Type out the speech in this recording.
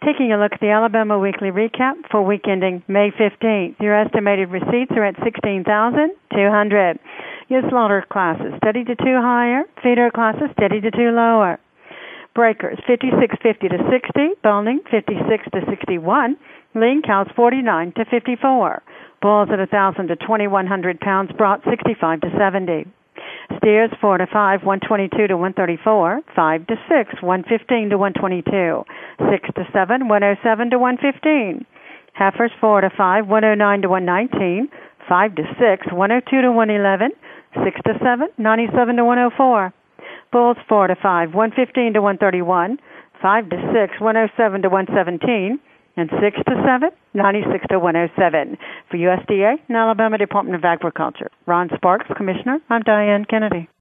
Taking a look at the Alabama Weekly Recap for week ending May 15th. Your estimated receipts are at 16,200. Your slaughter classes steady to 2 higher. Feeder classes steady to 2 lower. Breakers 56.50 to 60. Boning 56 to 61. Lean cows 49 to 54. Bulls at 1,000 to 2,100 pounds brought 65 to 70. Steers 4 to 5, 122 to 134. 5 to 6, 115 to 122. 6 to 7, 107 to 115. Heifers 4 to 5, 109 to 119. 5 to 6, 102 to 111. 6 to 7, 97 to 104. Bulls 4 to 5, 115 to 131. 5 to 6, 107 to 117. And 6 to 7, 96 to 107. For USDA and Alabama Department of Agriculture. Ron Sparks, Commissioner. I'm Diane Kennedy.